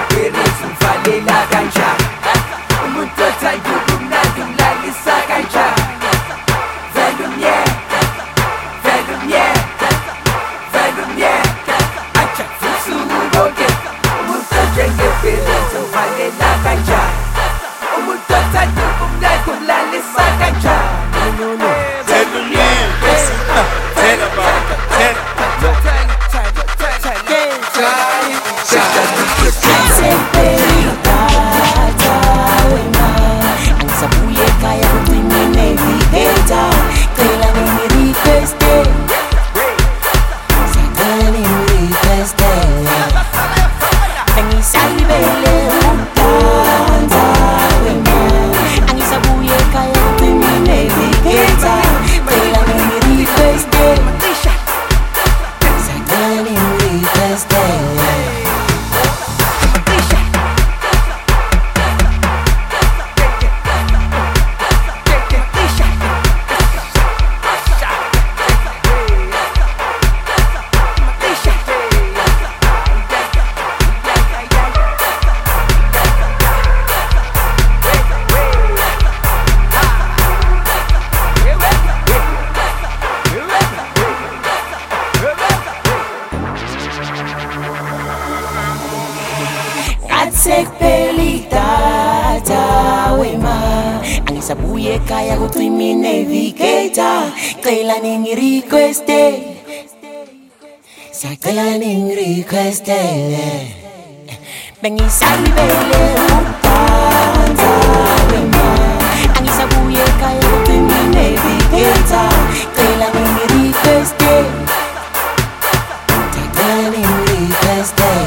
ngepherezi umvalela kanjani umuntu othanda ubumnandi umlalisa kanjani vele umyeka vele umyeka vele umyeka acha fusuku konke umuntu onjengepherezi umvalela kanjani umuntu othanda ubumnandi umlalisa kanjani Tell them tell about it. Sekuphelitata wema angisabuye ekhaya kucima navigator cela ningirequeste sacela ningirequeste bengisayibele ukuthanza wema angisabuye ekhaya kucima navigator cela ningirequeste sacela ningirequeste